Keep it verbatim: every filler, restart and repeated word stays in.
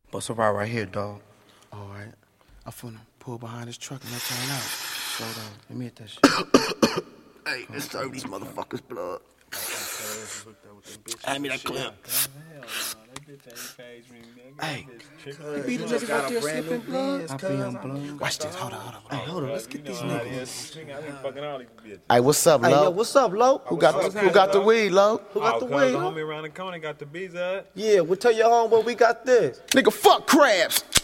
Bust a ride right here, dog. All right. I'm finna pull behind this truck and let y'all out. Slow down. Let me hit that shit. Hey, let's serve these motherfuckers blood. Hand me that clip. Hey, you beat a nigga out there slipping blood? I be on blood. Watch this. Hold on, hold on. Hey, hold on. Let's get these niggas. Hey, what's up, Lo? Hey, yo, what's up, Lo? Who got the, who got the weed, Lo? Who got Oh, the cuz weed? the homie around the corner got the bees up. Yeah, well, tell your homeboy we got this. Nigga, fuck crabs.